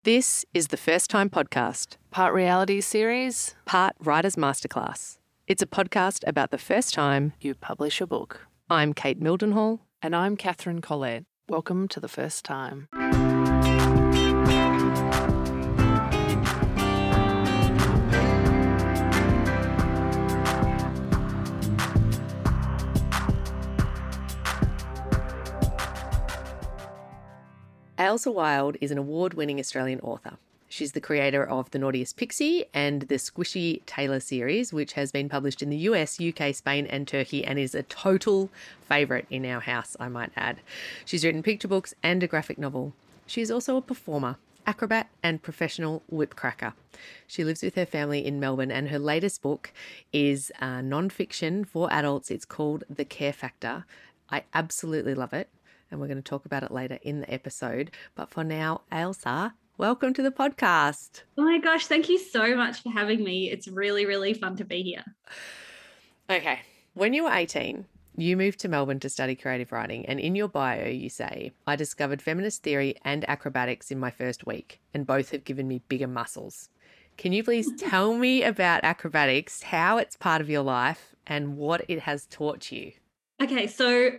This is the First Time Podcast, Part reality series, part Writer's Masterclass. It's a podcast about the first time you publish a book. I'm Kate Mildenhall. And I'm Catherine Collette. Welcome to The First Time. Ailsa Wild is an award-winning Australian author. She's the creator of The Naughtiest Pixie and the Squishy Taylor series, which has been published in the US, UK, Spain and Turkey and is a total favourite in our house, I might add. She's written picture books and a graphic novel. She is also a performer, acrobat and professional whipcracker. She lives with her family in Melbourne and her latest book is non-fiction for adults. It's called The Care Factor. I absolutely love it. And we're going to talk about it later in the episode. But for now, Ailsa, welcome to the podcast. Oh my gosh, thank you so much for having me. It's really, really fun to be here. Okay, when you were 18, you moved to Melbourne to study creative writing. And in your bio, you say, I discovered feminist theory and acrobatics in my first week, and both have given me bigger muscles. Can you please tell me about acrobatics, how it's part of your life, and what it has taught you? Okay, so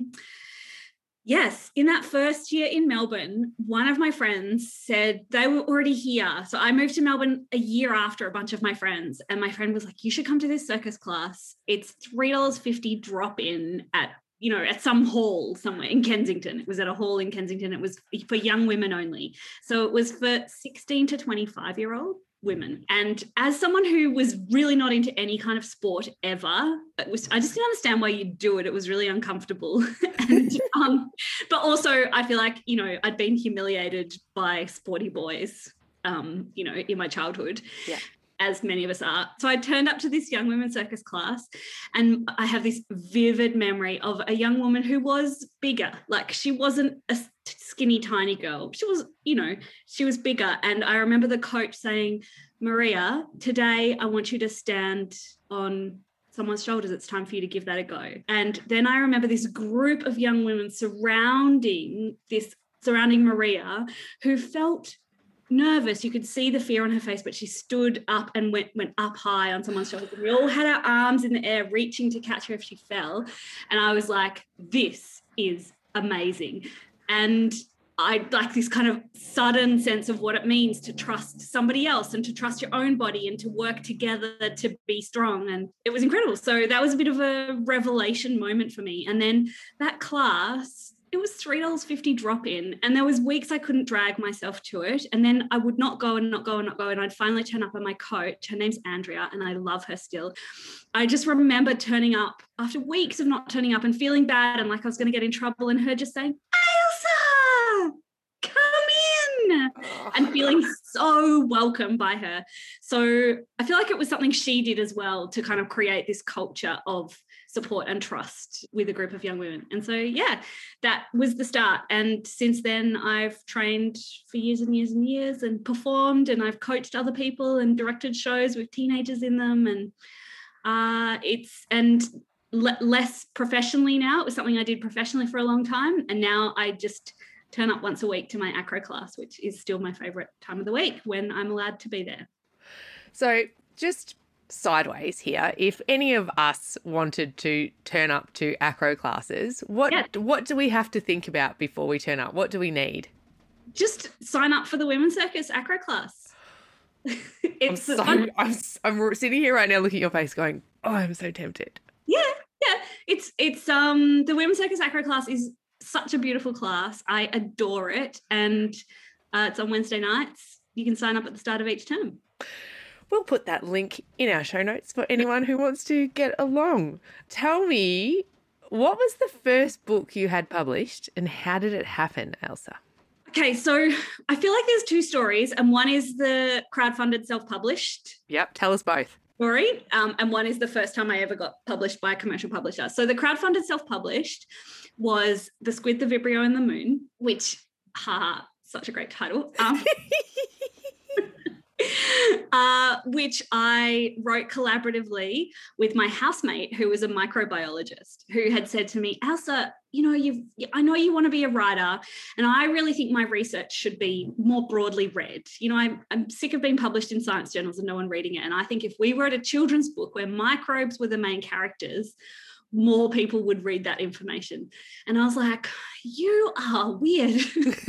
yes, in that first year in Melbourne, one of my friends said they were already here. So I moved to Melbourne a year after a bunch of my friends. And my friend was like, you should come to this circus class. It's $3.50 drop in at some hall somewhere in Kensington. It was at a hall in Kensington. It was for young women only. So it was for 16 to 25-year-old women. And as someone who was really not into any kind of sport ever, I just didn't understand why you'd do it. It was really uncomfortable. But also I feel like, I'd been humiliated by sporty boys, in my childhood. Yeah. As many of us are. So I turned up to this young women's circus class and I have this vivid memory of a young woman who was bigger. Like she wasn't a skinny, tiny girl. She was, she was bigger. And I remember the coach saying, Maria, today I want you to stand on someone's shoulders. It's time for you to give that a go. And then I remember this group of young women surrounding Maria who felt nervous. You could see the fear on her face, but she stood up and went up high on someone's shoulders. We all had our arms in the air reaching to catch her if she fell. And I was like, this is amazing. And I like this kind of sudden sense of what it means to trust somebody else and to trust your own body and to work together to be strong. And it was incredible. So that was a bit of a revelation moment for me. And then that class, it was $3.50 drop in. And there was weeks I couldn't drag myself to it. And then I would not go. And I'd finally turn up, and my coach, her name's Andrea, and I love her still. I just remember turning up after weeks of not turning up and feeling bad and like I was going to get in trouble, and her just saying, Ailsa, come in, and feeling so welcome by her. So I feel like it was something she did as well to kind of create this culture of support and trust with a group of young women. And so, yeah, that was the start. And since then, I've trained for years and years and years and performed, and I've coached other people and directed shows with teenagers in them. And less professionally now. It was something I did professionally for a long time. And now I just turn up once a week to my acro class, which is still my favourite time of the week when I'm allowed to be there. So just sideways here, if any of us wanted to turn up to acro classes, what do we have to think about before we turn up? What do we need? Just sign up for the Women's Circus acro class. I'm sitting here right now looking at your face going, oh, I'm so tempted. Yeah. It's the Women's Circus acro class is such a beautiful class. I adore it. And it's on Wednesday nights. You can sign up at the start of each term. We'll put that link in our show notes for anyone who wants to get along. Tell me, what was the first book you had published and how did it happen, Ailsa? Okay, so I feel like there's two stories, and one is the crowdfunded self-published. Yep, tell us both. Story, and one is the first time I ever got published by a commercial publisher. So the crowdfunded self-published was The Squid, the Vibrio and the Moon, which, such a great title. which I wrote collaboratively with my housemate, who was a microbiologist, who had said to me, Elsa, I know you want to be a writer, and I really think my research should be more broadly read. I'm sick of being published in science journals and no one reading it. And I think if we wrote a children's book where microbes were the main characters, more people would read that information. And I was like, you are weird.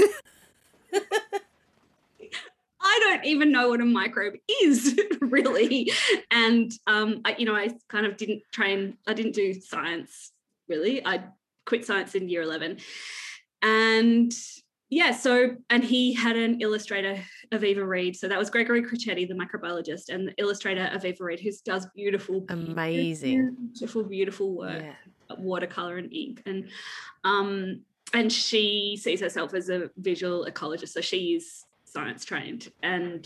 I don't even know what a microbe is, really. And, I kind of I didn't do science, really. I quit science in year 11. And and he had an illustrator, Aviva Reed. So that was Gregory Crocetti, the microbiologist, and the illustrator, Aviva Reed, who does beautiful, beautiful work, watercolor and ink. And she sees herself as a visual ecologist. So she is science trained. And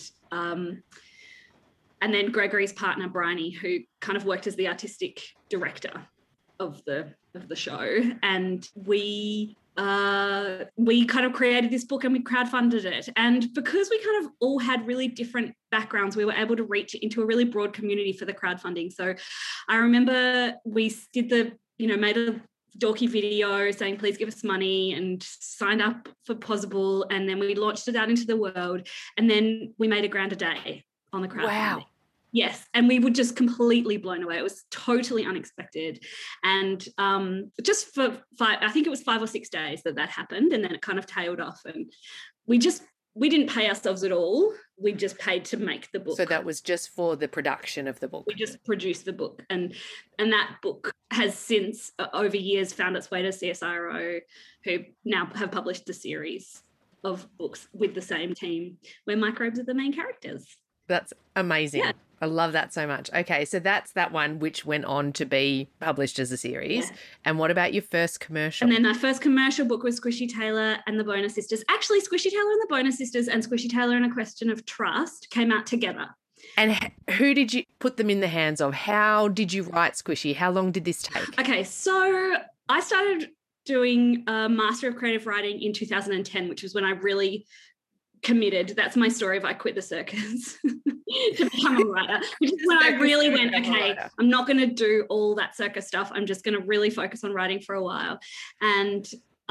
then Gregory's partner, Bryony, who kind of worked as the artistic director of the show. And we kind of created this book and we crowdfunded it. And because we kind of all had really different backgrounds, we were able to reach into a really broad community for the crowdfunding. So I remember we did made a dorky video saying, please give us money, and signed up for Pozible. And then we launched it out into the world. And then we made $1,000 a day on the crowdfunding. Wow. Yes. And we were just completely blown away. It was totally unexpected. And just for I think it was 5 or 6 days that happened. And then it kind of tailed off. And we didn't pay ourselves at all. We just paid to make the book. So that was just for the production of the book. We just produced the book. And that book has since, over years, found its way to CSIRO, who now have published a series of books with the same team where microbes are the main characters. That's amazing. Yeah. I love that so much. Okay, so that's that one which went on to be published as a series. Yeah. And what about your first commercial? And then my first commercial book was Squishy Taylor and the Boner Sisters. Actually, Squishy Taylor and the Boner Sisters and Squishy Taylor and A Question of Trust came out together. And who did you put them in the hands of? How did you write Squishy? How long did this take? Okay, so I started doing a Master of Creative Writing in 2010, which was when I really committed. That's my story of I quit the circus to become a writer, which is when I really went, okay, I'm not going to do all that circus stuff. I'm just going to really focus on writing for a while. And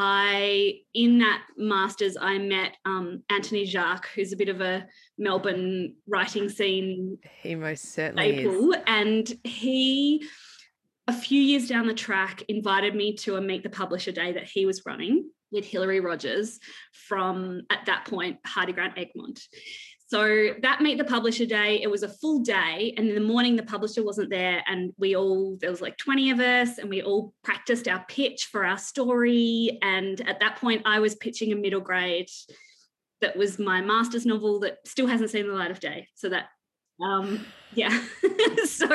in that master's, I met Anthony Jacques, who's a bit of a Melbourne writing scene. He most certainly staple, is. And he, a few years down the track, invited me to a Meet the Publisher Day that he was running with Hilary Rogers from, at that point, Hardy Grant Egmont. So that Meet the Publisher Day, it was a full day, and in the morning the publisher wasn't there, and there was like 20 of us, and we all practiced our pitch for our story. And at that point I was pitching a middle grade that was my master's novel that still hasn't seen the light of day. So that yeah. So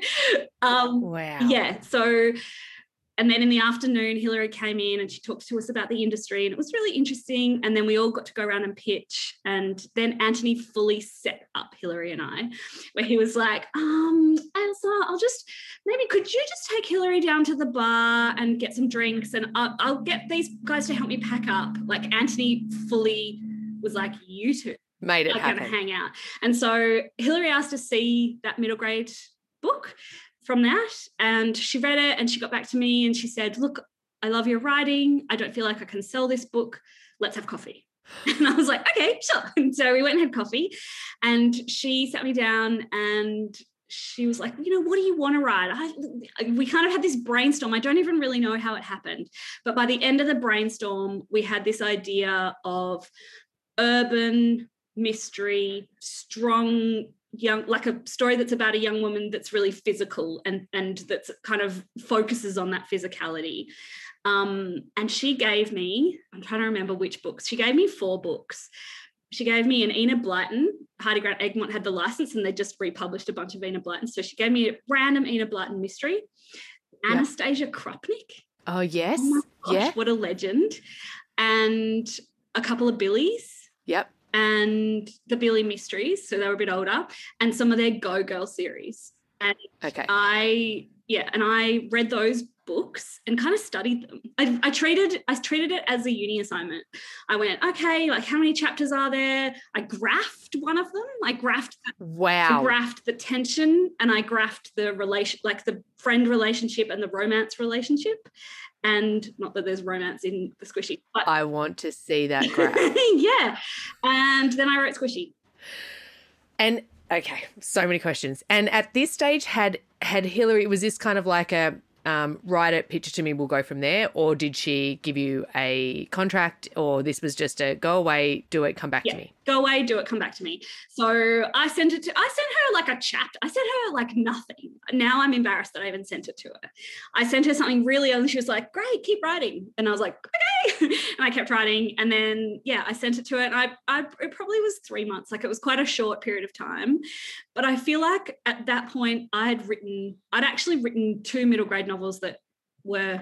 wow. Yeah. So, and then in the afternoon, Hilary came in and she talked to us about the industry, and it was really interesting. And then we all got to go around and pitch. And then Anthony fully set up Hilary and I, where he was like, Elsa, could you just take Hilary down to the bar and get some drinks, and I'll get these guys to help me pack up. Like, Anthony fully was like, you two made it happen. Going to hang out. And so Hilary asked to see that middle grade book from that, and she read it and she got back to me and she said, look, I love your writing. I don't feel like I can sell this book. Let's have coffee. And I was like, okay, sure. And so we went and had coffee, and she sat me down and she was like, what do you want to write? We kind of had this brainstorm. I don't even really know how it happened. But by the end of the brainstorm, we had this idea of urban mystery, strong, young, like a story that's about a young woman that's really physical and that's kind of focuses on that physicality. And she gave me, I'm trying to remember which books, she gave me 4 books. She gave me an Enid Blyton. Hardy Grant Egmont had the license and they just republished a bunch of Enid Blyton. So she gave me a random Enid Blyton mystery. Yep. Anastasia Krupnik. Oh, yes. Oh my gosh, yeah. What a legend. And a couple of Billies. Yep. And the Billy Mysteries, so they were a bit older, and some of their Go Girl series. And okay. I read those books and kind of studied them. I treated it as a uni assignment. I went, okay, like how many chapters are there? I graphed one of them. I graphed the tension, and I graphed the relation, like the friend relationship and the romance relationship. And not that there's romance in the Squishy, but I want to see that graph. yeah. And then I wrote Squishy. And okay, so many questions. And at this stage, had Hilary, was this kind of like a write it, pitch it to me, we'll go from there? Or did she give you a contract, or this was just a go away, do it, come back to me? Go away, do it, come back to me. So I sent her like a chapter. I sent her like nothing. Now I'm embarrassed that I even sent it to her. I sent her something really early. She was like, great, keep writing. And I was like, okay. And I kept writing. And then, I sent it to her. And it probably was 3 months. Like, it was quite a short period of time. But I feel like at that point I'd actually written 2 middle grade novels that were,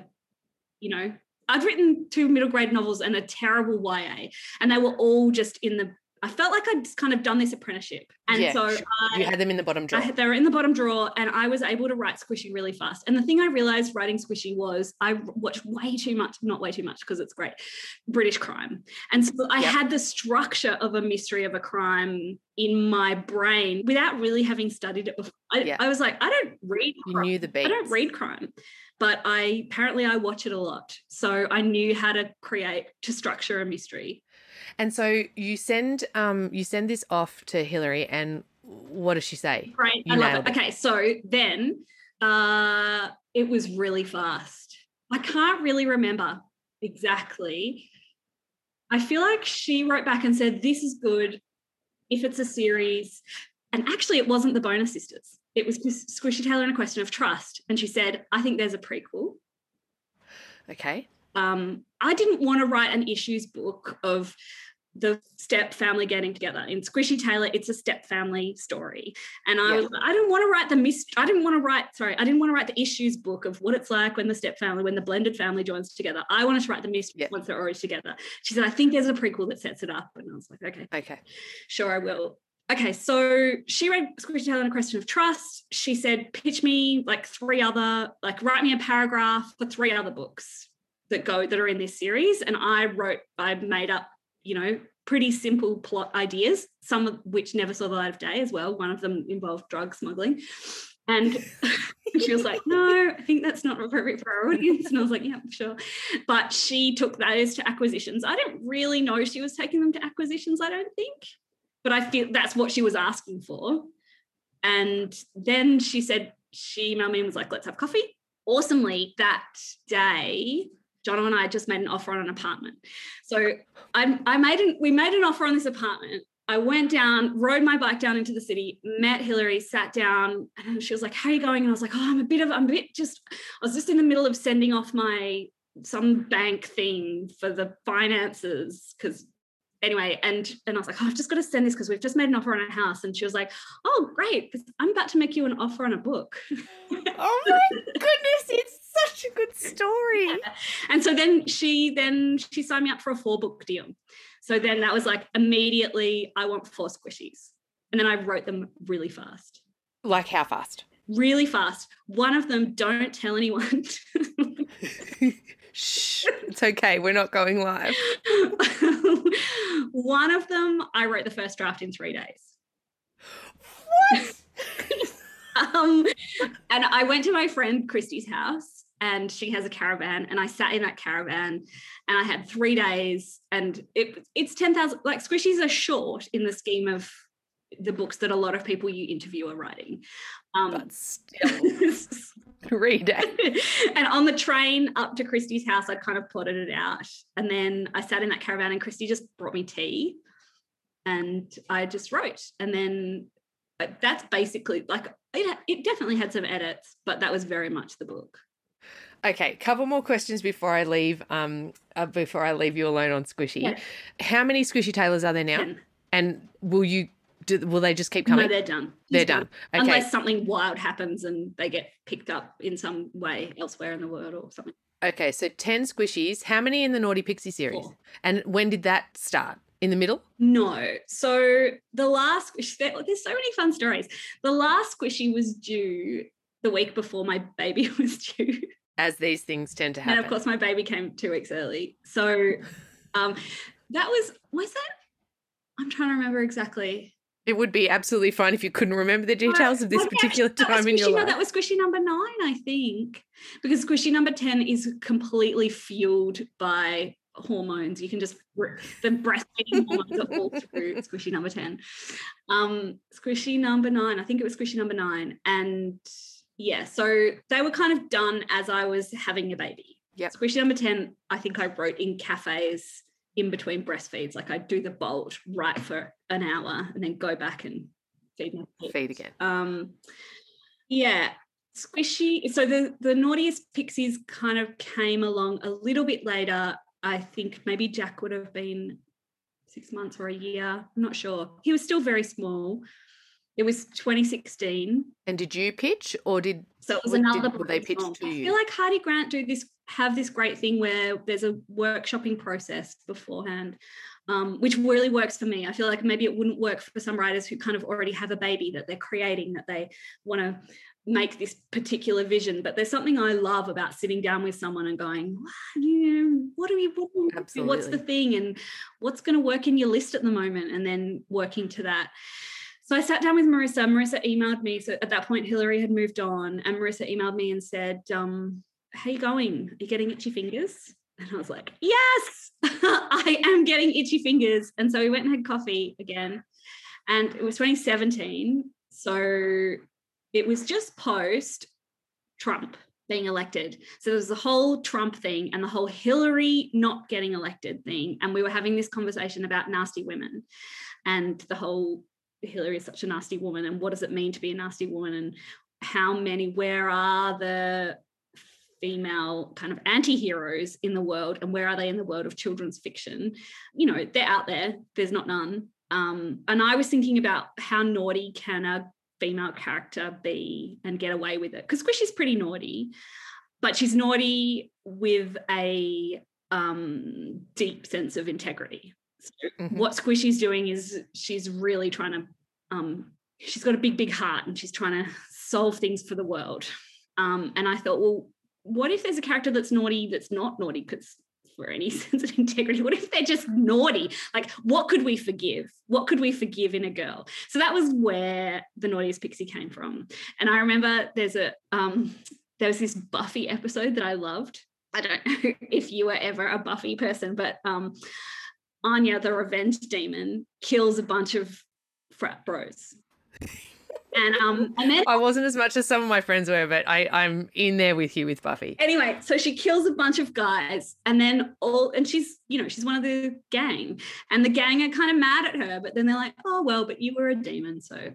I'd written 2 middle grade novels and a terrible YA. And they were all just I felt like I'd just kind of done this apprenticeship. And you had them in the bottom drawer. They were in the bottom drawer, and I was able to write Squishy really fast. And the thing I realized writing Squishy was I watched not way too much because it's great, British crime. And so I had the structure of a mystery of a crime in my brain without really having studied it before. I was like, I don't read crime. You knew the beats. I don't read crime. But I watch it a lot. So I knew how to structure a mystery. And so you send this off to Hilary, and what does she say? Great. I love it. Okay, so then it was really fast. I can't really remember exactly. I feel like she wrote back and said, this is good if it's a series. And actually it wasn't the Boner Sisters. It was Squishy Taylor and A Question of Trust. And she said, I think there's a prequel. Okay. I didn't want to write an issues book of the step family getting together. In Squishy Taylor, it's a step family story. And I didn't want to write the issues book of what it's like when the blended family joins together. I wanted to write the mystery once they're already together. She said, I think there's a prequel that sets it up. And I was like, okay, sure, I will. Okay, so she read Squishy Taylor and A Question of Trust. She said, pitch me write me a paragraph for 3 other books that are in this series. And I made up, pretty simple plot ideas, some of which never saw the light of day as well. One of them involved drug smuggling. And she was like, no, I think that's not appropriate for our audience. And I was like, yeah, sure. But she took those to acquisitions. I didn't really know she was taking them to acquisitions, I don't think. But I feel that's what she was asking for. And then she emailed me and was like, let's have coffee. Awesomely, that day, Jono and I just made an offer on an apartment. So we made an offer on this apartment. I went down, rode my bike down into the city, met Hilary, sat down, and she was like, how are you going? And I was like, I was just in the middle of sending off some bank thing for the finances because anyway, and I was like, I've just got to send this because we've just made an offer on a house. And she was like, oh, great, I'm about to make you an offer on a book. Oh my goodness, it's such a good story. Yeah. And so then she signed me up for a 4-book deal. So then that was like immediately, I want 4 Squishies. And then I wrote them really fast. Like how fast? Really fast. One of them, don't tell anyone. Shh, it's okay. We're not going live. One of them, I wrote the first draft in 3 days. What? And I went to my friend Christy's house, and she has a caravan, and I sat in that caravan, and I had 3 days, and it's 10,000. Like, Squishies are short in the scheme of the books that a lot of people you interview are writing. But still. 3 days. And on the train up to Christy's house, I'd kind of plotted it out. And then I sat in that caravan and Christy just brought me tea and I just wrote. And then that's basically it definitely had some edits, but that was very much the book. Okay, couple more questions before I leave you alone on Squishy. Yeah. How many Squishy Taylors are there now? 10. And will they just keep coming? No, they're done. They're done. Okay. Unless something wild happens and they get picked up in some way elsewhere in the world or something. Okay, so 10 Squishies. How many in the Naughty Pixie series? 4. And when did that start? In the middle? No. So the last Squishy, there's so many fun stories. The last Squishy was due the week before my baby was due. as these things tend to And happen. of course, my baby came 2 weeks early. So that was that? I'm trying to remember exactly. It would be absolutely fine if you couldn't remember the details of this particular time in your life. That was squishy number 9, I think, because squishy number 10 is completely fueled by hormones. You can just the breastfeeding hormones are all through squishy number 10. Squishy number 9, I think it was squishy number 9, and yeah, so they were kind of done as I was having a baby. Yep. Squishy number 10, I think I wrote in cafes in between breastfeeds. Like I'd do the bolt, write for an hour, and then go back and feed my kids. Feed again. Yeah. Squishy. So the Naughtiest Pixies kind of came along a little bit later. I think maybe Jack would have been 6 months or a year. I'm not sure. He was still very small. It was 2016. And did you pitch, or did so it was another? Did they pitch to you? I feel like Heidi Grant have this great thing where there's a workshopping process beforehand, which really works for me. I feel like maybe it wouldn't work for some writers who kind of already have a baby that they're creating, that they want to make this particular vision. But there's something I love about sitting down with someone and going, what do we do? What's the thing, and what's going to work in your list at the moment, and then working to that. So I sat down with Marissa. Marissa emailed me. So at that point, Hillary had moved on, and Marissa emailed me and said, how you going? Are you getting itchy fingers? And I was like, yes, I am getting itchy fingers. And so we went and had coffee again. And it was 2017. So it was just post Trump being elected. So there was the whole Trump thing and the whole Hillary not getting elected thing. And we were having this conversation about nasty women and the whole Hillary is such a nasty woman, and what does it mean to be a nasty woman, and where are the female kind of anti-heroes in the world, and where are they in the world of children's fiction? They're out there. There's not none. And I was thinking about how naughty can a female character be and get away with it, because Squishy's pretty naughty, but she's naughty with a deep sense of integrity. So what Squishy's doing is she's really trying to, she's got a big, big heart, and she's trying to solve things for the world. And I thought, well, what if there's a character that's naughty that's not naughty because for any sense of integrity? What if they're just naughty? Like, what could we forgive? What could we forgive in a girl? So that was where the Naughtiest Pixie came from. And I remember there was this Buffy episode that I loved. I don't know if you were ever a Buffy person, but Anya, the revenge demon, kills a bunch of frat bros. And then I wasn't as much as some of my friends were, but I'm in there with you with Buffy. Anyway, so she kills a bunch of guys, and then she's one of the gang, and the gang are kind of mad at her, but then they're like, oh well, but you were a demon, so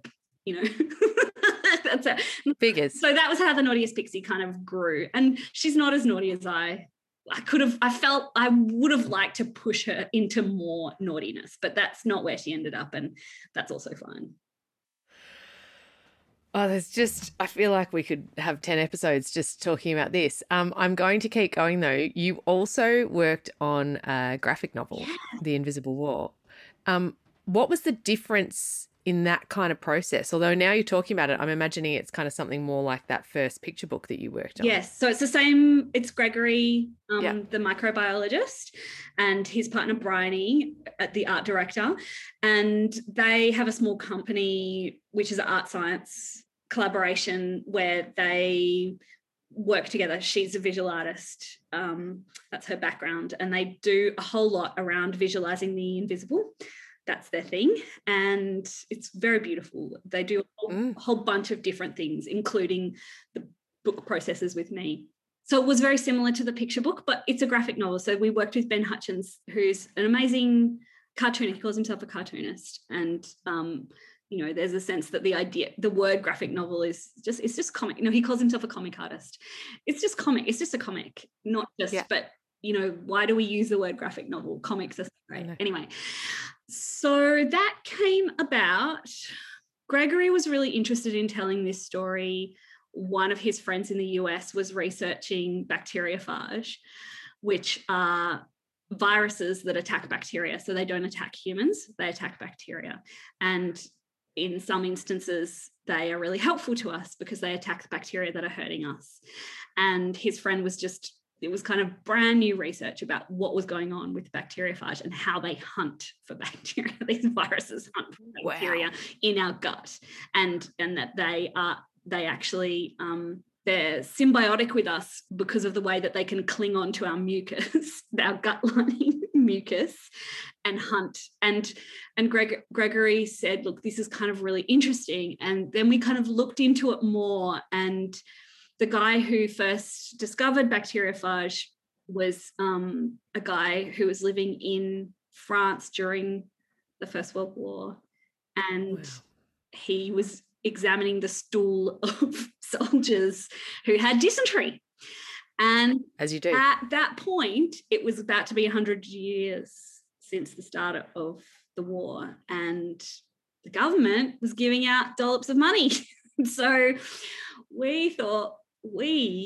that's it. Figures. So that was how the Naughtiest Pixie kind of grew, and she's not as naughty as I felt I would have liked to push her into more naughtiness, but that's not where she ended up, and that's also fine. Oh, I feel like we could have 10 episodes just talking about this. I'm going to keep going though. You also worked on a graphic novel, The Invisible War. What was the difference in that kind of process? Although now you're talking about it, I'm imagining it's kind of something more like that first picture book that you worked on. Yes. So it's the same. It's Gregory, the microbiologist, and his partner, Bryony, the art director. And they have a small company, which is an art science collaboration where they work together. She's a visual artist. That's her background. And they do a whole lot around visualizing the invisible. That's their thing, and it's very beautiful. They do a whole bunch of different things, including the book processes with me. So it was very similar to the picture book, but it's a graphic novel. So we worked with Ben Hutchins, who's an amazing cartoonist. He calls himself a cartoonist, and there's a sense that the word graphic novel it's just comic. He calls himself a comic artist. It's just comic. It's just a comic, not just. Yeah. But why do we use the word graphic novel? Comics are so great. Anyway. So that came about. Gregory was really interested in telling this story. One of his friends in the US was researching bacteriophage, which are viruses that attack bacteria. So they don't attack humans, they attack bacteria. And in some instances, they are really helpful to us because they attack the bacteria that are hurting us. And his friend was just, it was kind of brand new research about what was going on with bacteriophage and how they hunt for bacteria. These viruses hunt for bacteria in our gut, and that they actually they're symbiotic with us because of the way that they can cling on to our mucus, our gut lining mucus, and hunt. And Gregory said, look, this is kind of really interesting. And then we kind of looked into it more, and the guy who first discovered bacteriophage was a guy who was living in France during the First World War. And he was examining the stool of soldiers who had dysentery. And as you do, at that point, it was about to be 100 years since the start of the war. And the government was giving out dollops of money. So we thought, what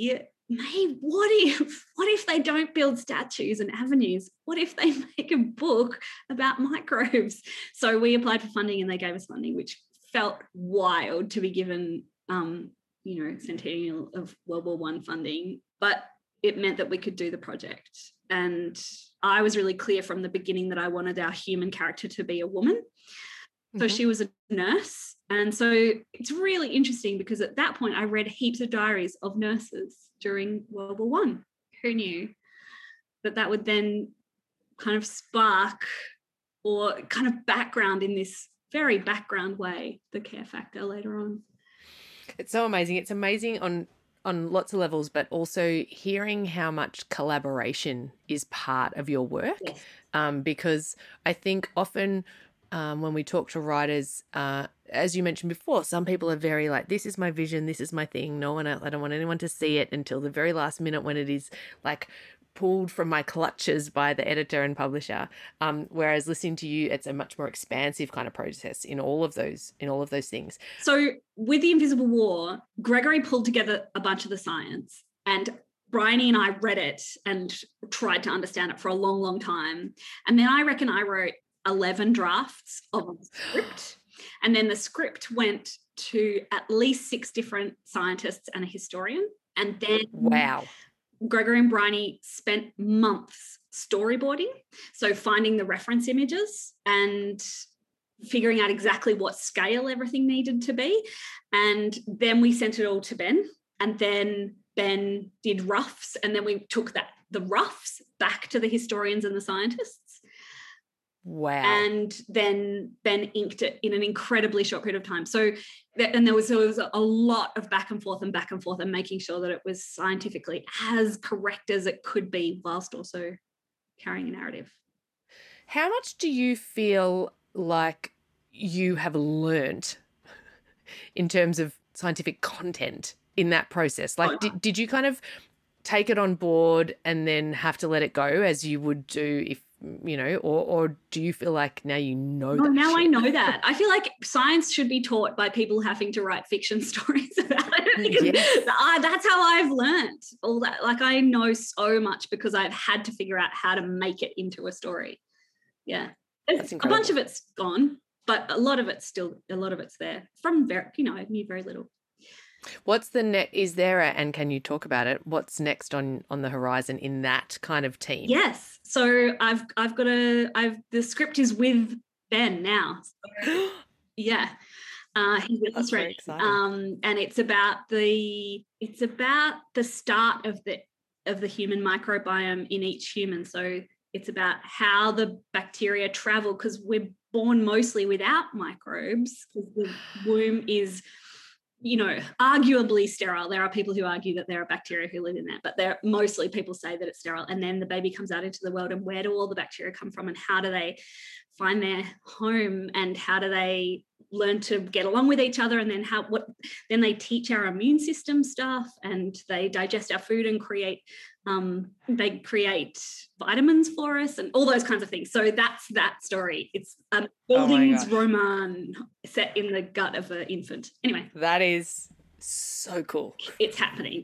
if they don't build statues and avenues? What if they make a book about microbes? So we applied for funding and they gave us funding, which felt wild to be given, centennial of World War I funding, but it meant that we could do the project. And I was really clear from the beginning that I wanted our human character to be a woman. So she was a nurse. And so it's really interesting because at that point I read heaps of diaries of nurses during World War I. Who knew that would then kind of spark or kind of background in this very background way the care factor later on. It's so amazing. It's amazing on lots of levels, but also hearing how much collaboration is part of your work. Yes. Because I think often when we talk to writers, as you mentioned before, some people are very like, this is my vision, this is my thing. No one else, I don't want anyone to see it until the very last minute when it is like pulled from my clutches by the editor and publisher. Whereas listening to you, it's a much more expansive kind of process in all of those things. So with The Invisible War, Gregory pulled together a bunch of the science, and Bryony and I read it and tried to understand it for a long, long time. And then I reckon I wrote 11 drafts of a script. And then the script went to at least 6 different scientists and a historian. And then Gregory and Bryony spent months storyboarding, so finding the reference images and figuring out exactly what scale everything needed to be. And then we sent it all to Ben, and then Ben did roughs, and then we took the roughs back to the historians and the scientists. Wow. And then Ben inked it in an incredibly short period of time. So, and there was a lot of back and forth and making sure that it was scientifically as correct as it could be, whilst also carrying a narrative. How much do you feel like you have learnt in terms of scientific content in that process? Like, did you kind of take it on board and then have to let it go as you would do if, or do you feel like now you know that? Now I know that. I feel like science should be taught by people having to write fiction stories about it. Yes. That's how I've learned all that. Like, I know so much because I've had to figure out how to make it into a story. Yeah. That's incredible. A bunch of it's gone, but a lot of it's there from I knew very little. What's the is there and can you talk about it? What's next on the horizon in that kind of team? Yes. So I've got the script is with Ben now. So, yeah. He's illustrating. And it's about the start of the human microbiome in each human. So it's about how the bacteria travel, because we're born mostly without microbes, because the womb is arguably sterile. There are people who argue that there are bacteria who live in that, but mostly people say that it's sterile. And then the baby comes out into the world, and where do all the bacteria come from, and how do they find their home, and how do they learn to get along with each other, and then then they teach our immune system stuff, and they digest our food and they create vitamins for us and all those kinds of things. So that's that story. It's a Bildungsroman set in the gut of an infant. Anyway. That is so cool. It's happening.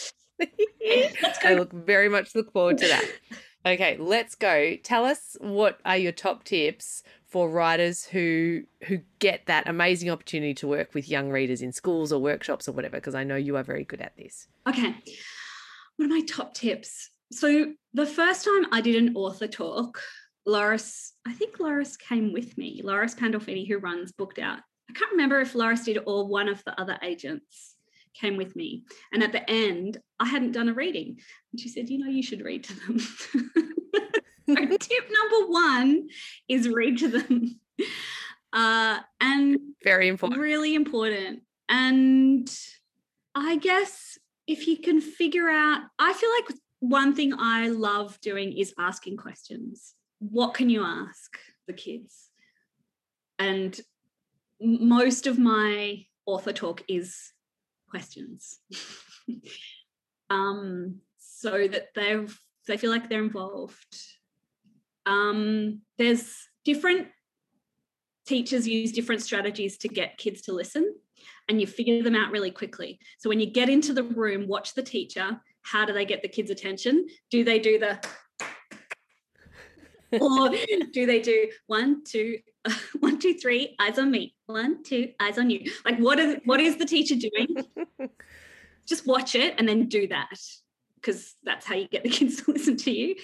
Let's go. I very much look forward to that. Okay, let's go. Tell us, what are your top tips for writers who get that amazing opportunity to work with young readers in schools or workshops or whatever? Because I know you are very good at this. Okay. One of my top tips. So the first time I did an author talk, Loris came with me. Loris Pandolfini, who runs Booked Out. I can't remember if Loris did or one of the other agents came with me. And at the end, I hadn't done a reading. And she said, you should read to them. So tip number 1 is read to them. And very important. Really important. And I guess if you can figure out, I feel like one thing I love doing is asking questions. What can you ask the kids? And most of my author talk is questions. So that they feel like they're involved. There's different teachers use different strategies to get kids to listen, and you figure them out really quickly. So when you get into the room, watch the teacher. How do they get the kids' attention? Do they do the or do they do 1, 2, 1, 2, 3, eyes on me, 1, 2, eyes on you? Like what is the teacher doing? Just watch it and then do that, because that's how you get the kids to listen to you.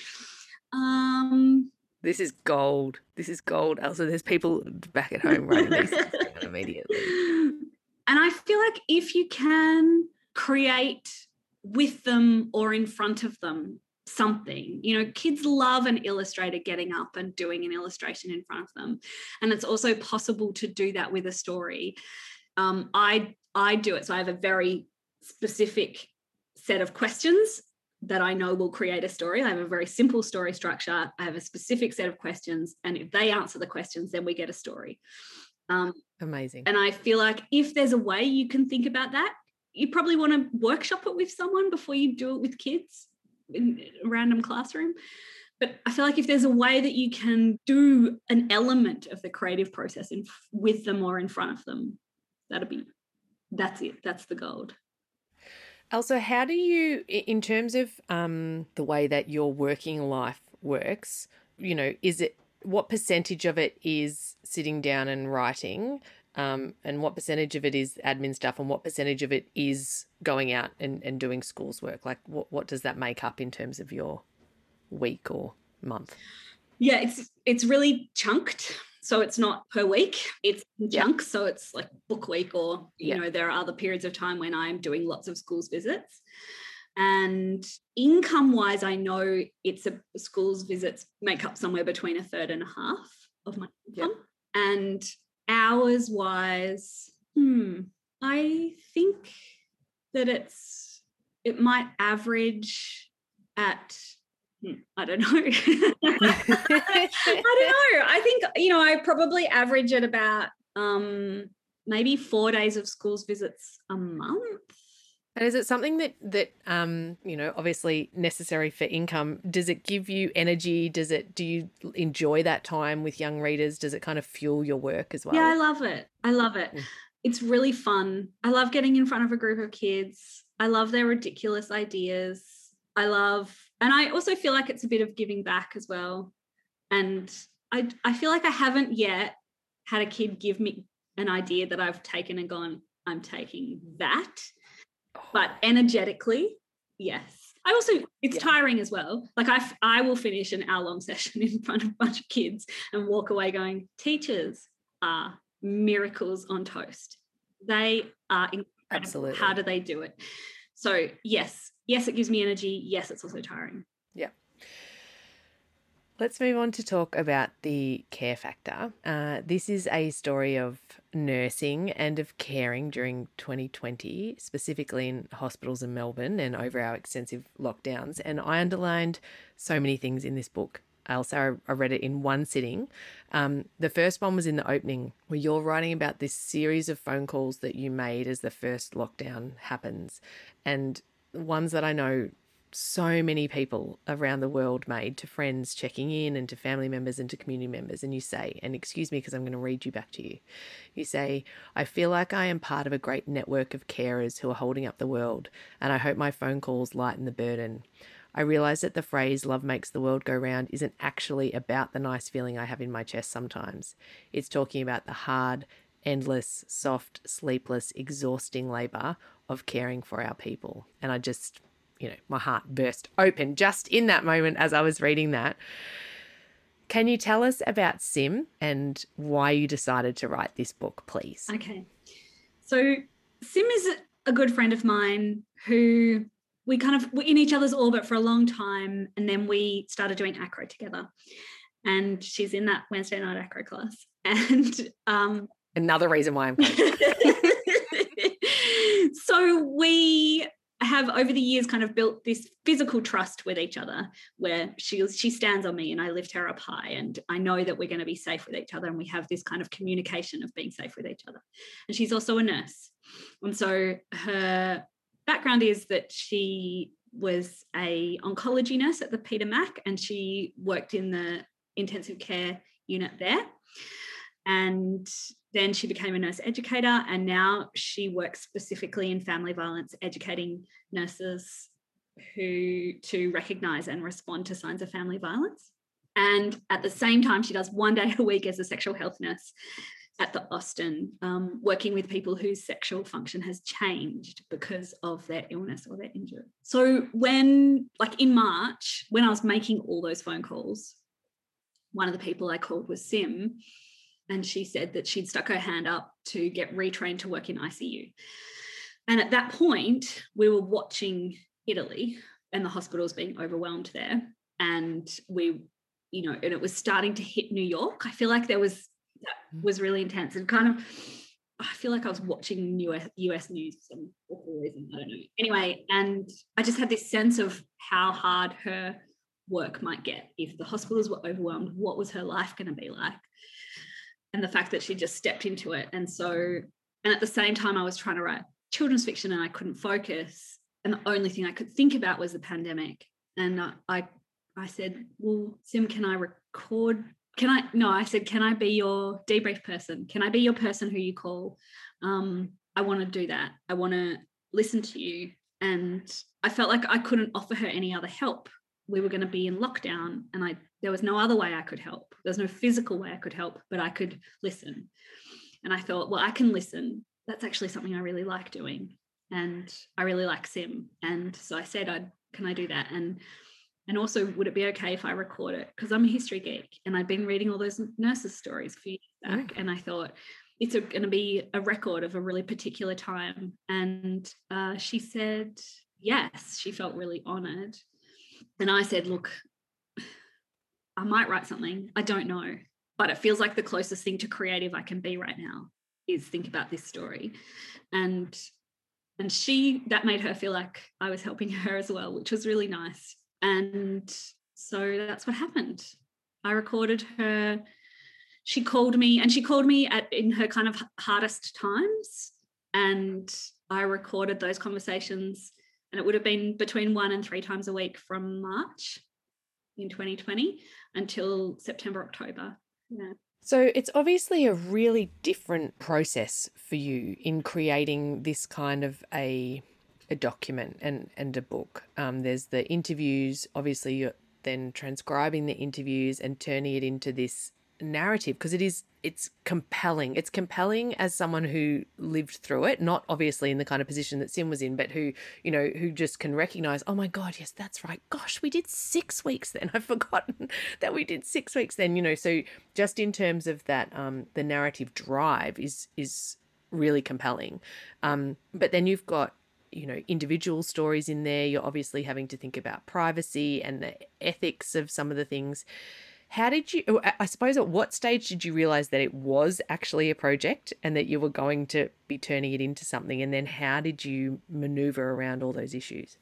This is gold. Also, there's people back at home writing these things down immediately. And I feel like if you can create with them or in front of them something, kids love an illustrator getting up and doing an illustration in front of them. And it's also possible to do that with a story. I do it. So I have a very specific set of questions that I know will create a story. I have a very simple story structure. I have a specific set of questions. And if they answer the questions, then we get a story. Amazing. And I feel like if there's a way you can think about that, you probably want to workshop it with someone before you do it with kids in a random classroom. But I feel like if there's a way that you can do an element of the creative process with them or in front of them, that's it. That's the gold. Also, how do you, in terms of the way that your working life works, what percentage of it is sitting down and writing, and what percentage of it is admin stuff, and what percentage of it is going out and doing schools work? Like what does that make up in terms of your week or month? Yeah, it's really chunked. So it's not per week, it's in chunks. So it's like book week, or, there are other periods of time when I'm doing lots of schools visits. And income-wise, I know schools visits make up somewhere between 1/3 and 1/2 of my income. Yeah. And hours-wise, I think that it might average at I don't know. I don't know. I think, I probably average at about maybe 4 days of schools visits a month. And is it something that obviously necessary for income? Does it give you energy? Do you enjoy that time with young readers? Does it kind of fuel your work as well? Yeah, I love it. It's really fun. I love getting in front of a group of kids. I love their ridiculous ideas. And I also feel like it's a bit of giving back as well. And I feel like I haven't yet had a kid give me an idea that I've taken and gone, I'm taking that. But energetically, yes. It's tiring as well. Like I will finish an hour-long session in front of a bunch of kids and walk away going, teachers are miracles on toast. They are incredible. Absolutely. How do they do it? So yes, it gives me energy. Yes, it's also tiring. Yeah. Let's move on to talk about the care factor. This is a story of nursing and of caring during 2020, specifically in hospitals in Melbourne and over our extensive lockdowns. And I underlined so many things in this book. Elsa, I read it in one sitting. The first one was in the opening, where you're writing about this series of phone calls that you made as the first lockdown happens, and ones that I know so many people around the world made to friends checking in and to family members and to community members. And you say, and excuse me because I'm going to read you back to you. You say, I feel like I am part of a great network of carers who are holding up the world, and I hope my phone calls lighten the burden. I realized that the phrase love makes the world go round isn't actually about the nice feeling I have in my chest sometimes. It's talking about the hard, endless, soft, sleepless, exhausting labor of caring for our people. And I just, my heart burst open just in that moment as I was reading that. Can you tell us about Sim and why you decided to write this book, please? Okay. So Sim is a good friend of mine who we were in each other's orbit for a long time, and then we started doing acro together. And she's in that Wednesday night acro class. And another reason why I'm coming. So we have over the years kind of built this physical trust with each other, where she stands on me and I lift her up high, and I know that we're going to be safe with each other, and we have this kind of communication of being safe with each other. And she's also a nurse, and so her background is that she was a oncology nurse at the Peter Mac, and she worked in the intensive care unit there. And then she became a nurse educator, and now she works specifically in family violence, educating nurses to recognise and respond to signs of family violence. And at the same time, she does 1 day a week as a sexual health nurse at the Austin, working with people whose sexual function has changed because of their illness or their injury. So in March, when I was making all those phone calls, one of the people I called was Sim, and she said that she'd stuck her hand up to get retrained to work in ICU. And at that point, we were watching Italy and the hospitals being overwhelmed there. And and it was starting to hit New York. I feel like that was really intense, and I feel like I was watching US news for some awful reason. I don't know. Anyway, and I just had this sense of how hard her work might get if the hospitals were overwhelmed. What was her life going to be like? And the fact that she just stepped into it. And at the same time, I was trying to write children's fiction and I couldn't focus. And the only thing I could think about was the pandemic. And I said, well, Sim, can I record? I said, can I be your debrief person? Can I be your person who you call? I want to do that. I want to listen to you. And I felt like I couldn't offer her any other help. We were going to be in lockdown, and there was no other way I could help. There's no physical way I could help, but I could listen. And I thought, well, I can listen. That's actually something I really like doing. And I really like Sim. And so I said, can I do that? And also, would it be okay if I record it? Because I'm a history geek and I've been reading all those nurses' stories for years back. And I thought it's going to be a record of a really particular time. And she said, yes, she felt really honoured. And I said, look, I might write something. I don't know, but it feels like the closest thing to creative I can be right now is think about this story. And that made her feel like I was helping her as well, which was really nice. And so that's what happened. I recorded her. She called me in her kind of hardest times. And I recorded those conversations. And it would have been between 1 and 3 times a week from March in 2020 until September, October. Yeah. So it's obviously a really different process for you in creating this kind of a document and a book. There's the interviews, obviously you're then transcribing the interviews and turning it into this narrative, because it's compelling. It's compelling as someone who lived through it, not obviously in the kind of position that Sim was in, but who just can recognize, oh my God, yes, that's right. Gosh, we did 6 weeks then. I've forgotten that we did 6 weeks then, so just in terms of that, the narrative drive is really compelling. But then you've got, individual stories in there. You're obviously having to think about privacy and the ethics of some of the things. How did you, I suppose, at what stage did you realize that it was actually a project and that you were going to be turning it into something? And then how did you maneuver around all those issues?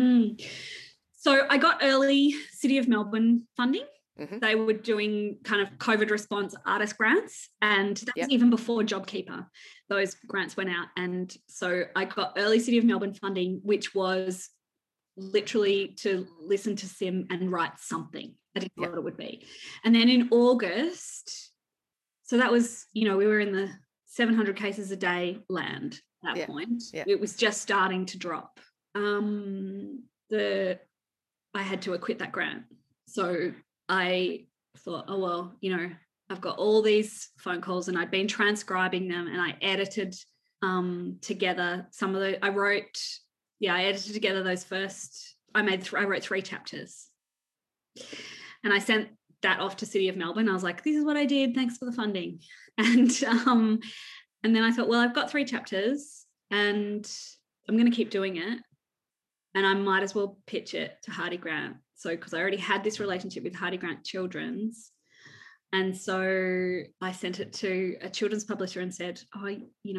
So I got early City of Melbourne funding. Mm-hmm. They were doing kind of COVID response artist grants, and that was even before JobKeeper. Those grants went out. And so I got early City of Melbourne funding, which was literally to listen to Sim and write something. I didn't know what it would be. And then in August, so that was, we were in the 700 cases a day land at that point. It was just starting to drop. I had to acquit that grant. So I thought, oh, well, I've got all these phone calls and I'd been transcribing them, and I edited together some of the, I edited together those first, I wrote 3 chapters, and I sent that off to City of Melbourne. I was like, this is what I did. Thanks for the funding. And then I thought, well, I've got 3 chapters and I'm going to keep doing it. And I might as well pitch it to Hardie Grant. So, because I already had this relationship with Hardie Grant Children's. And so I sent it to a children's publisher and said, oh,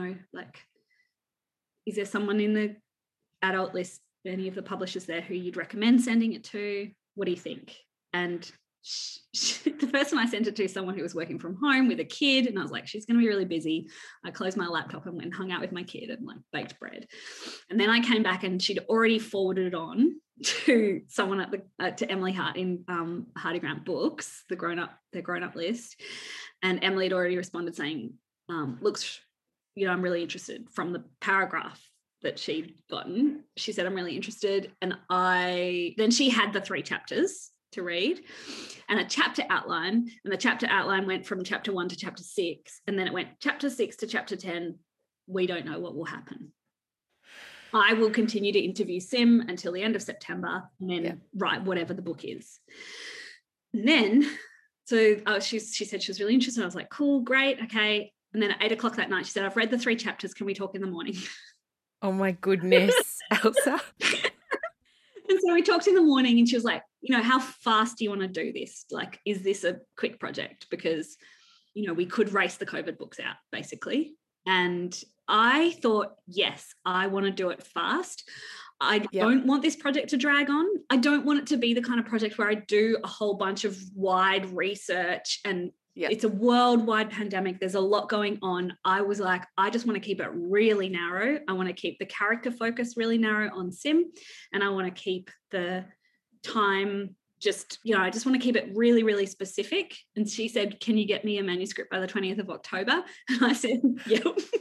is there someone in the adult list, any of the publishers there who you'd recommend sending it to? What do you think? And the person I sent it to, someone who was working from home with a kid, and I was like, she's going to be really busy. I closed my laptop and went and hung out with my kid and baked bread. And then I came back and she'd already forwarded it on to someone to Emily Hart in Hardie Grant Books, their grown up list. And Emily had already responded saying, looks, I'm really interested. From the paragraph that she'd gotten, she said, I'm really interested. And then she had the 3 chapters to read and a chapter outline, and the chapter outline went from chapter 1 to chapter 6, and then it went chapter 6 to chapter 10. We don't know what will happen. I will continue to interview Sim until the end of September, and then write whatever the book is. And then she said she was really interested. I was like, cool, great, okay. And then at 8 o'clock that night she said, I've read the 3 chapters, can we talk in the morning? Oh my goodness, Elsa. And so we talked in the morning, and she was like, how fast do you want to do this? Like, is this a quick project? Because, we could race the COVID books out, basically. And I thought, yes, I want to do it fast. I don't want this project to drag on. I don't want it to be the kind of project where I do a whole bunch of wide research and it's a worldwide pandemic. There's a lot going on. I was like, I just want to keep it really narrow. I want to keep the character focus really narrow on Sim, and I want to keep the time I just want to keep it really, really specific. And she said, can you get me a manuscript by the 20th of October? And I said, yep.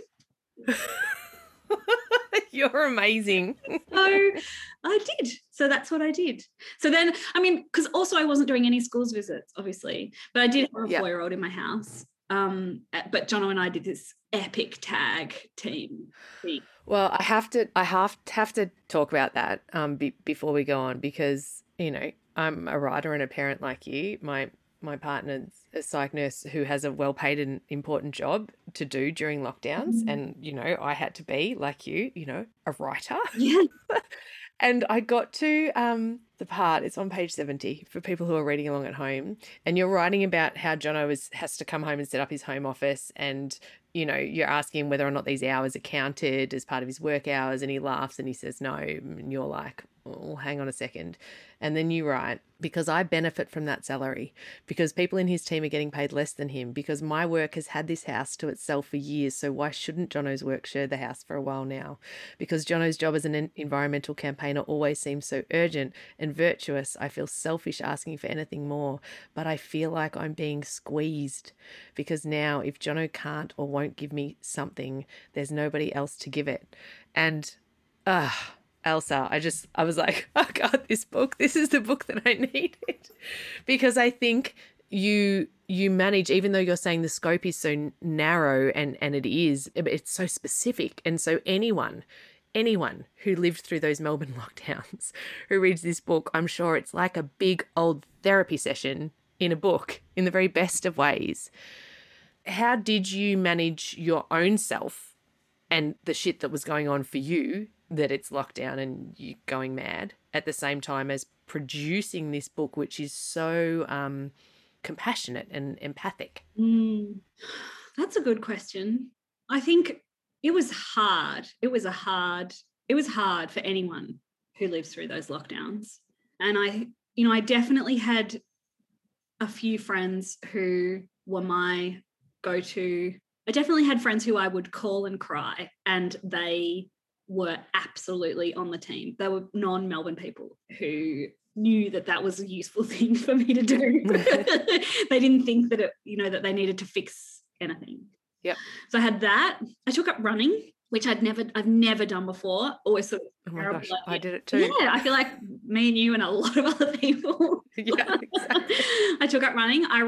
You're amazing. So I did. So that's what I did. So then, because also I wasn't doing any schools visits, obviously, but I did have a 4-year-old in my house. But Jono and I did this epic tag team thing. Well, I have to talk about that before we go on, because, I'm a writer and a parent like you. My partner's a psych nurse who has a well-paid and important job to do during lockdowns. And, I had to be, like you, a writer. Yeah. And I got to the part, it's on page 70 for people who are reading along at home. And you're writing about how Jono has to come home and set up his home office. And, you're asking him whether or not these hours are counted as part of his work hours. And he laughs and he says no. And you're like, oh, hang on a second. And then you write, because I benefit from that salary, because people in his team are getting paid less than him, because my work has had this house to itself for years. So why shouldn't Jono's work share the house for a while now? Because Jono's job as an environmental campaigner always seems so urgent and virtuous. I feel selfish asking for anything more, but I feel like I'm being squeezed, because now if Jono can't or won't give me something, there's nobody else to give it. And Elsa, I was like, oh God, this is the book that I needed. Because I think you manage, even though you're saying the scope is so narrow, and it is, it's so specific. And so anyone who lived through those Melbourne lockdowns who reads this book, I'm sure it's like a big old therapy session in a book, in the very best of ways. How did you manage your own self and the shit that was going on for you, that it's lockdown and you going mad, at the same time as producing this book, which is so compassionate and empathic? That's a good question. I think it was hard. It was hard for anyone who lives through those lockdowns. And I definitely had a few friends who were my go-to. I definitely had friends who I would call and cry, and they were absolutely on the team. They were non-Melbourne people who knew that was a useful thing for me to do. They didn't think that that they needed to fix anything. Yep. So I had that. I took up running, which I've never done before. Always sort of Oh my terrible gosh, I idea. did it too. Yeah, I feel like me and you and a lot of other people. Yeah, exactly. I took up running. I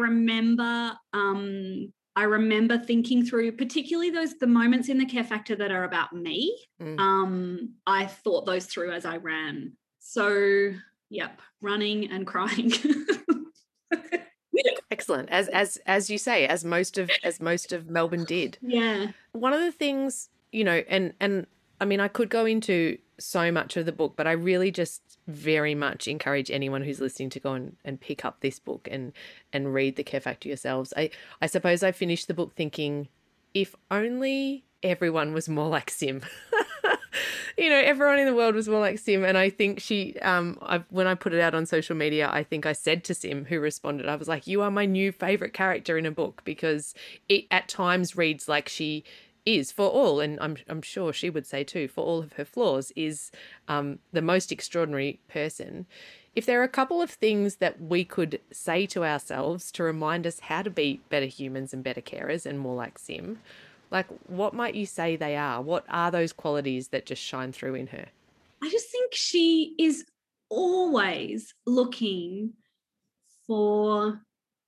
remember thinking through, particularly the moments in the care factor that are about me. I thought those through as I ran. So, yep, running and crying. Excellent. As you say, as most of Melbourne did. Yeah. One of the things, you know, and I mean, I could go into so much of the book, but I really just very much encourage anyone who's listening to go and pick up this book and read The Care Factor yourselves. I suppose I finished the book thinking, if only everyone was more like Sim. You know, everyone in the world was more like Sim. And I think when I put it out on social media, I think I said to Sim, who responded, I was like, you are my new favorite character in a book, because it at times reads like she is, for all, and I'm sure she would say too, for all of her flaws, is the most extraordinary person. If there are a couple of things that we could say to ourselves to remind us how to be better humans and better carers and more like Sim, like, what might you say they are? What are those qualities that just shine through in her? I just think she is always looking for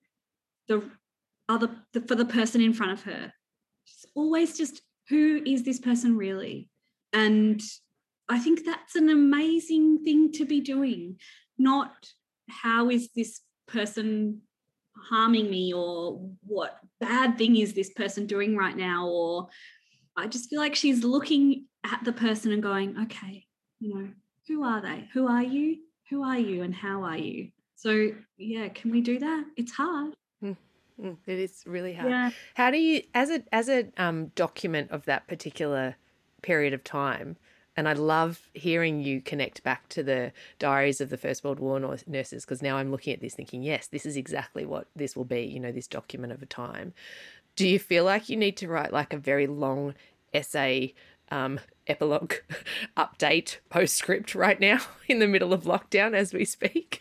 for the person in front of her. She's always just, who is this person really? And I think that's an amazing thing to be doing. Not how is this person harming me, or what bad thing is this person doing right now, or I just feel like she's looking at the person and going, okay, you know, who are they? Who are you? Who are you and how are you? So yeah, can we do that? It's hard. It is really hard. Yeah. How do you, as a document of that particular period of time, and I love hearing you connect back to the diaries of the First World War nurses, because now I'm looking at this thinking, yes, this is exactly what this will be, you know, this document of a time. Do you feel like you need to write like a very long essay, epilogue, update, postscript right now in the middle of lockdown as we speak?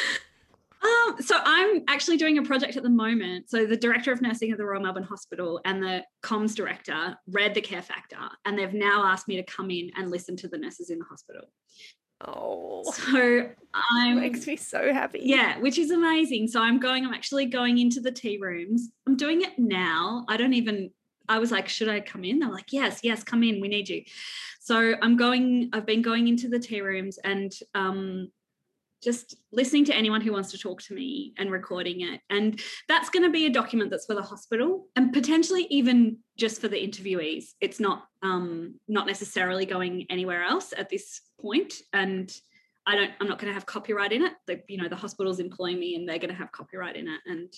So I'm actually doing a project at the moment. So the director of nursing at the Royal Melbourne Hospital and the comms director read The Care Factor, and they've now asked me to come in and listen to the nurses in the hospital. Oh, so makes me so happy. Yeah, which is amazing. So I'm actually going into the tea rooms. I'm doing it now. I was like, should I come in? They're like, yes, come in. We need you. So I've been going into the tea rooms and just listening to anyone who wants to talk to me and recording it. And that's going to be a document that's for the hospital and potentially even just for the interviewees. It's not necessarily going anywhere else at this point. And I'm not going to have copyright in it. The hospital's employing me and they're going to have copyright in it.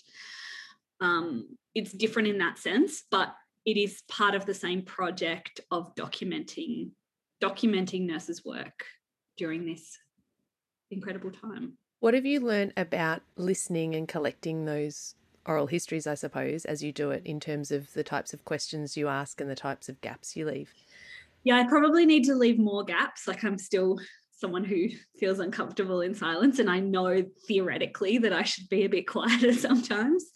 And it's different in that sense, but it is part of the same project of documenting nurses' work during this incredible time. What have you learned about listening and collecting those oral histories, I suppose, as you do it, in terms of the types of questions you ask and the types of gaps you leave? Yeah, I probably need to leave more gaps. Like, I'm still someone who feels uncomfortable in silence, and I know theoretically that I should be a bit quieter sometimes.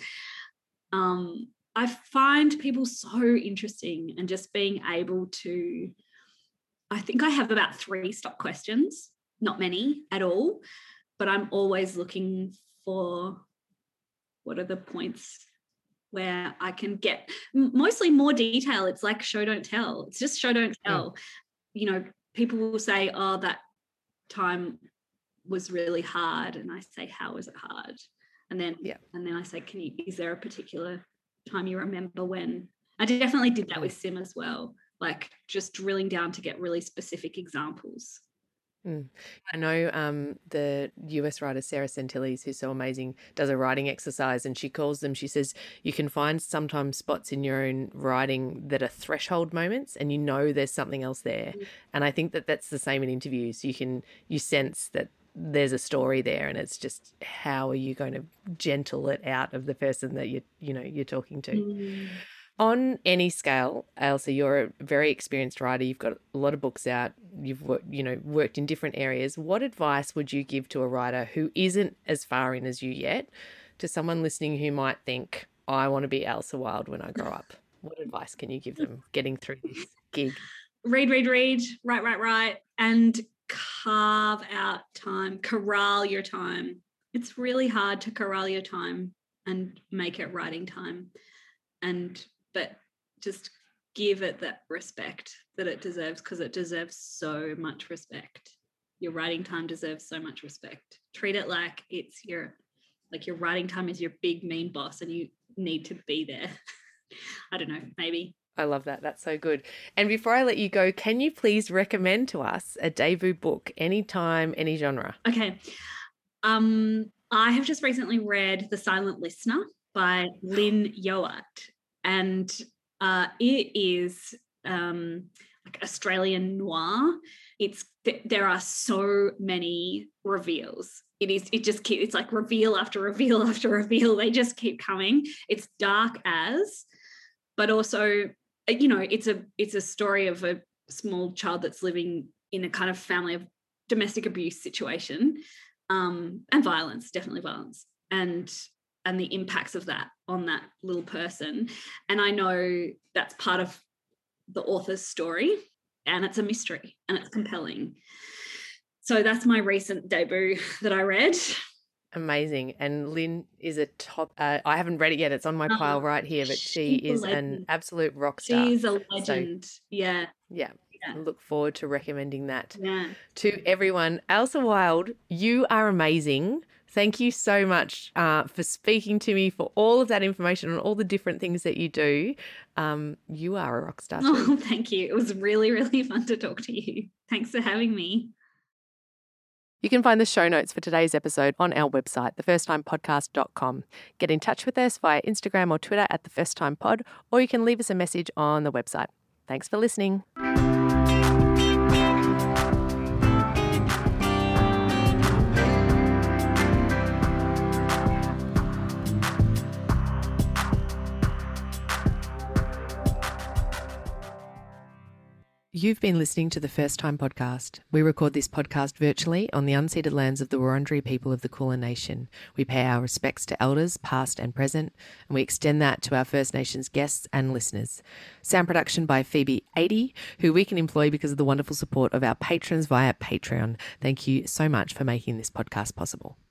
I find people so interesting, and just being able to, I think I have about 3 stock questions, not many at all, but I'm always looking for what are the points where I can get mostly more detail. It's like show, don't tell. It's just show, don't tell. You know, people will say, oh, that time was really hard. And I say, how was it hard? And then I say, is there a particular time you remember when? I definitely did that with Sim as well, like just drilling down to get really specific examples. I know the US writer Sarah Santillis, who's so amazing, does a writing exercise, and she says, you can find sometimes spots in your own writing that are threshold moments, and you know there's something else there. And I think that that's the same in interviews. You sense that there's a story there, and it's just, how are you going to gentle it out of the person that you're talking to? On any scale, Ailsa, you're a very experienced writer. You've got a lot of books out. You've worked in different areas. What advice would you give to a writer who isn't as far in as you yet, to someone listening who might think, I want to be Ailsa Wild when I grow up? What advice can you give them getting through this gig? read, write, and carve out time, corral your time. It's really hard to corral your time and make it writing time. But just give it that respect that it deserves, because it deserves so much respect. Your writing time deserves so much respect. Treat it like it's your writing time is your big mean boss and you need to be there. I don't know, maybe. I love that. That's so good. And before I let you go, can you please recommend to us a debut book, anytime, any genre? Okay. I have just recently read The Silent Listener by Lynn Yoart, and it is like Australian noir. There are so many reveals. It's like reveal after reveal after reveal. They just keep coming. It's dark but also, you know, it's a story of a small child that's living in a kind of family of domestic abuse situation, and violence, definitely violence, and the impacts of that on that little person. And I know that's part of the author's story, and it's a mystery and it's compelling. So that's my recent debut that I read. Amazing. And Lynn is a top, I haven't read it yet. It's on my pile right here, but she is an absolute rock star. She's a legend. So, yeah. I look forward to recommending that to everyone. Ailsa Wild, you are amazing. Thank you so much for speaking to me, for all of that information and all the different things that you do. You are a rock star too. Oh, thank you. It was really, really fun to talk to you. Thanks for having me. You can find the show notes for today's episode on our website, thefirsttimepodcast.com. Get in touch with us via Instagram or Twitter at thefirsttimepod, or you can leave us a message on the website. Thanks for listening. You've been listening to the First Time Podcast. We record this podcast virtually on the unceded lands of the Wurundjeri people of the Kulin Nation. We pay our respects to elders, past and present, and we extend that to our First Nations guests and listeners. Sound production by Phoebe 80, who we can employ because of the wonderful support of our patrons via Patreon. Thank you so much for making this podcast possible.